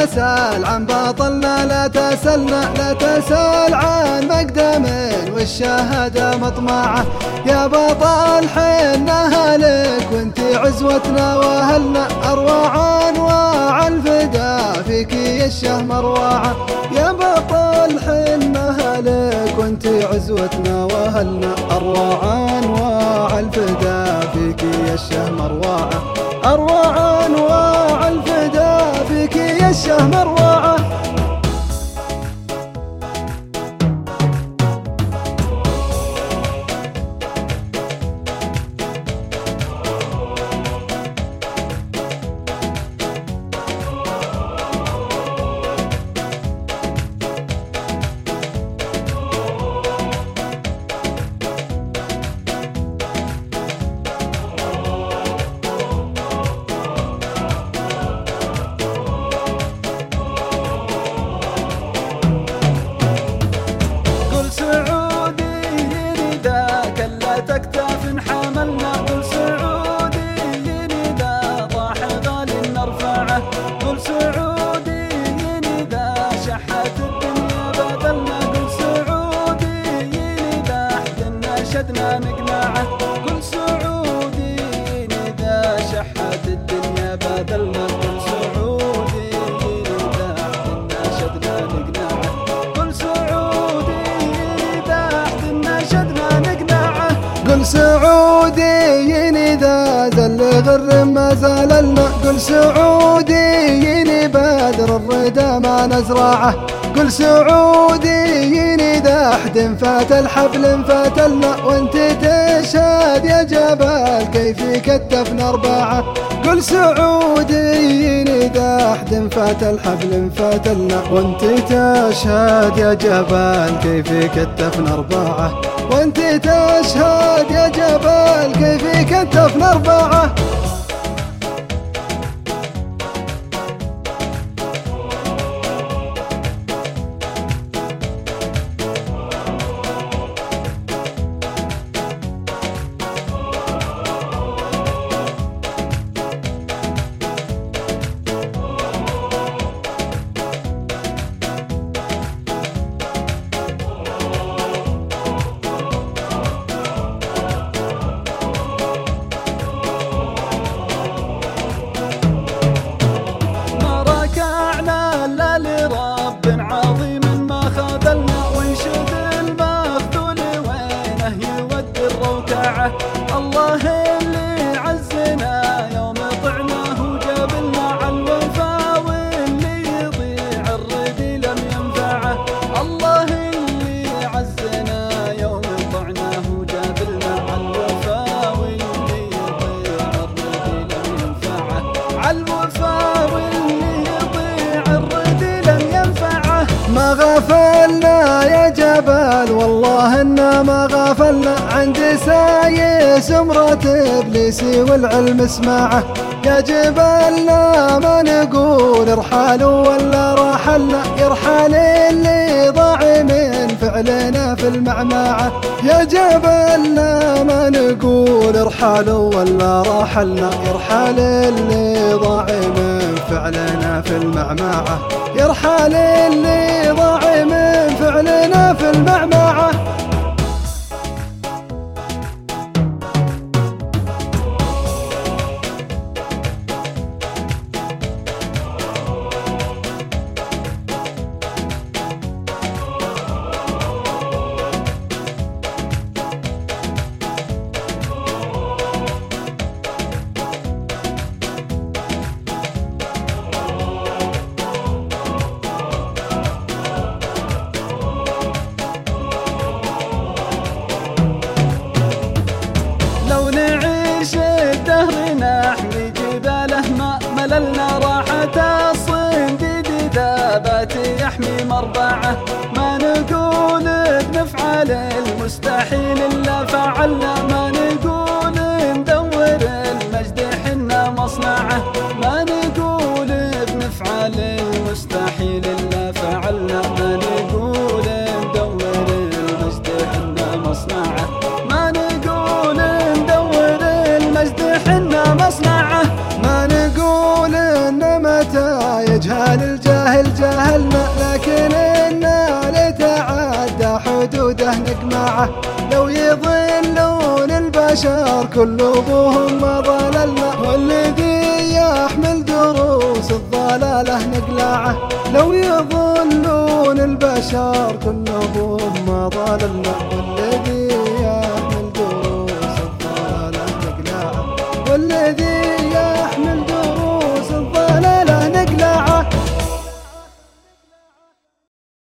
تسأل عن باطلنا، لا تسألنا لا تسأل عن مقدم والشهادة مطمعة. يا بطل حنا لك وانت عزوتنا وأهلنا، أروع أنواع الفدا فيك يا الشه مروعة. يا بطل حنا لك وانت عزوتنا وأهلنا، أروع أنواع الفدا فيك يا الشه مروعة. أروع أنواع الفدا فيك يا الشه مروعة. تكتاف حملنا، كل سعودي ندى طاح غالي نرفعه. كل سعودي ندى شحات الدنيا بدلنا، كل سعودي ندى حدنا شدنا مقنعه. كل سعودي ندى شحات الدنيا بدلنا، كل سعودي ندى حدنا شدنا مقنعه. كل سعودي ندى حدنا شدنا مقنعه. كل سعودي ندى ذل غر ما زاللنا، كل سعودي نبادر الردى ما نزرعه. كل سعودي ندى حد فات الحبل انفتلنا، وانت تشهد يا جبل كيف كتفنا أربعة. كل سعودي ندى حد فات الحبل انفتلنا، وانت تشهد يا جبل كيف كتفنا أربعة. وانت تشهد يا جبل كيف كتفنا أربعة. رب عظيم ما خذلنا، وانشد المخذول وينه يودي الروكعه. الله اللي عزنا يوم طعناه وجابلنا على الوفا، واللي يضيع الردي لم ينفعه. الله اللي عزنا يوم طعناه وجابلنا على الوفا، واللي يضيع الردي لم ينفعه. على الوفا ما غفلنا يا جبل والله إنا ما غفلنا، عند سايس امرة إبليس والعلم اسمعه. يا جبلنا ما نقول ارحلوا ولا رحلنا، يرحل اللي ضاع من فعلنا في المعمعة. يا جبلنا ما نقول ارحلوا ولا رحلنا، يرحل اللي ضاع من فعلنا في المعمعة. يرحل اللي ضاع من فعلنا في المعمعة. مللنا راحة الصنديد ذابت يحمي مربعه. ما نقول بنفعل المستحيل إلا فعلنا، ما نقول ندور المجد حنا مصنعه. ما نقول بنفعل المستحيل إلا فعلنا، ما نقول ندور المجد حنا مصنعه. ما نقول ندور المجد حنا مصنعه. ما نقول إن متى وجهال الجاهل جاهلنا، لكن النار تعدى حدوده نقمعه. لو يضلون البشر كل ابوهم ما ضللنا، والذي يحمل دروس الضلاله نقلعه. لو يضلون البشر كل ابوهم ما ضللنا، والذي